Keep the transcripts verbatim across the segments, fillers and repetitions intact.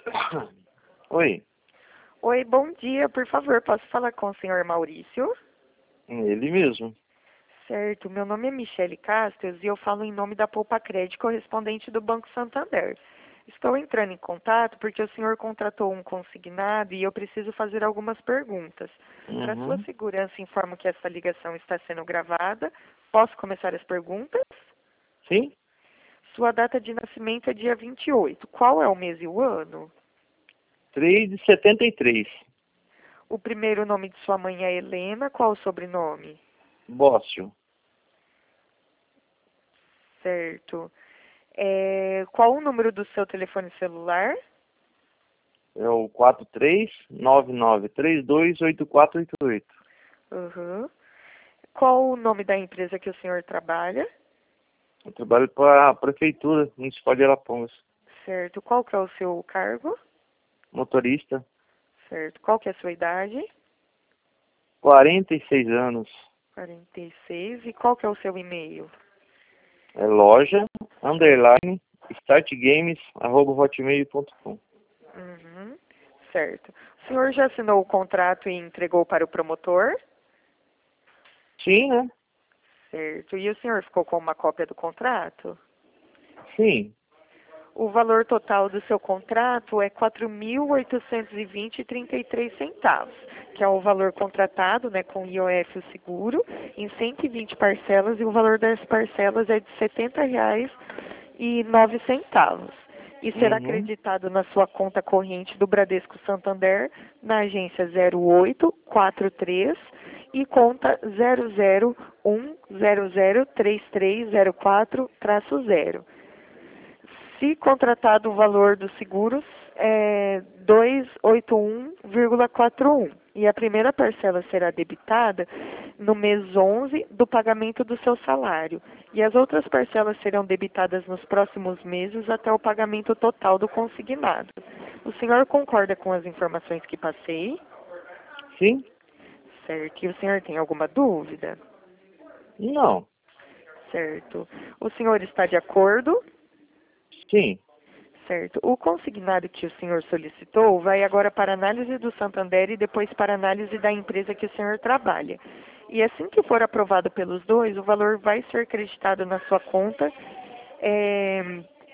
Oi, Oi, bom dia. Por favor, posso falar com o senhor Maurício? ele mesmo. Certo, meu nome é Michele Castos e eu falo em nome da Poupa Crédito, correspondente do Banco Santander. Estou entrando em contato porque o senhor contratou um consignado e eu preciso fazer algumas perguntas. Para sua Uhum. segurança, informo que essa ligação está sendo gravada. Posso começar as perguntas? Sim? Sua data de nascimento é dia vinte e oito. Qual é o mês e o ano? três de setenta e três. O primeiro nome de sua mãe é Helena. Qual o sobrenome? Bócio. Certo. É, qual o número do seu telefone celular? É o quatro três nove nove três dois oito quatro oito oito. Uhum. Qual o nome da empresa que o senhor trabalha? Eu trabalho para a Prefeitura Municipal de Arapongas. Certo. Qual que é o seu cargo? Motorista, Certo. Qual que é a sua idade? quarenta e seis anos. quarenta e seis. E qual que é o seu e-mail? É loja, underline, startgames, arroba hotmail ponto com. Uhum. Certo. O senhor já assinou o contrato e entregou para o promotor? Sim, né? Certo. E o senhor ficou com uma cópia do contrato? Sim. O valor total do seu contrato é quatro mil oitocentos e vinte e trinta e três centavos, que é o valor contratado, né, com o I O F e o seguro, em cento e vinte parcelas, e o valor das parcelas é de setenta reais e nove centavos. E será Uhum. acreditado na sua conta corrente do Bradesco Santander, na agência zero oito quatro três e conta zero zero um zero zero três três zero quatro zero. Se contratado o valor dos seguros é duzentos e oitenta e um vírgula quarenta e um e a primeira parcela será debitada no mês onze do pagamento do seu salário e as outras parcelas serão debitadas nos próximos meses até o pagamento total do consignado. O senhor concorda com as informações que passei? Sim? Certo. E o senhor tem alguma dúvida? Não. Certo. O senhor está de acordo? Sim. Certo. O consignado que o senhor solicitou vai agora para análise do Santander e depois para análise da empresa que o senhor trabalha. E assim que for aprovado pelos dois, o valor vai ser creditado na sua conta é,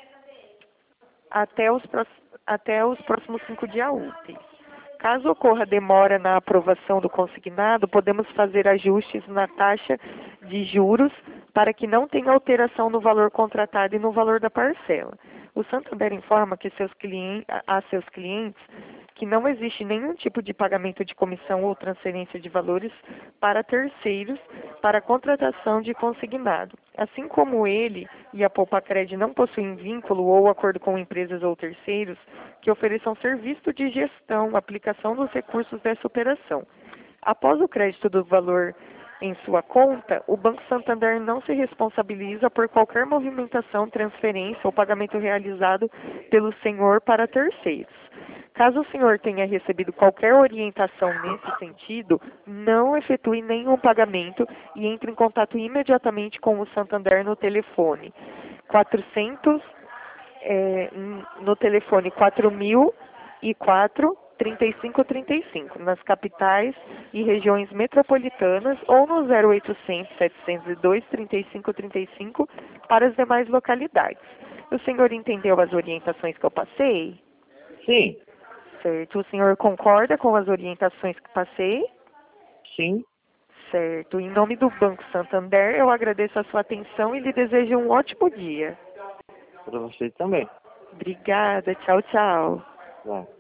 até, os, prós- até os próximos cinco dias úteis. Caso ocorra demora na aprovação do consignado, podemos fazer ajustes na taxa de juros para que não tenha alteração no valor contratado e no valor da parcela. O Santander informa que seus clien- a seus clientes que não existe nenhum tipo de pagamento de comissão ou transferência de valores para terceiros para a contratação de consignado. Assim como ele e a Poupacred não possuem vínculo ou acordo com empresas ou terceiros que ofereçam serviço de gestão, aplicação dos recursos dessa operação. Após o crédito do valor em sua conta, o Banco Santander não se responsabiliza por qualquer movimentação, transferência ou pagamento realizado pelo senhor para terceiros. Caso o senhor tenha recebido qualquer orientação nesse sentido, não efetue nenhum pagamento e entre em contato imediatamente com o Santander no telefone quatrocentos, é, no telefone quatro mil e quatro, trinta e cinco trinta e cinco, nas capitais e regiões metropolitanas ou no zero oitocentos, setecentos e dois, trinta e cinco trinta e cinco para as demais localidades. O senhor entendeu as orientações que eu passei? Sim. Certo. O senhor concorda com as orientações que passei? Sim. Certo. Em nome do Banco Santander, eu agradeço a sua atenção e lhe desejo um ótimo dia. Para você também. Obrigada. Tchau, tchau. Tá.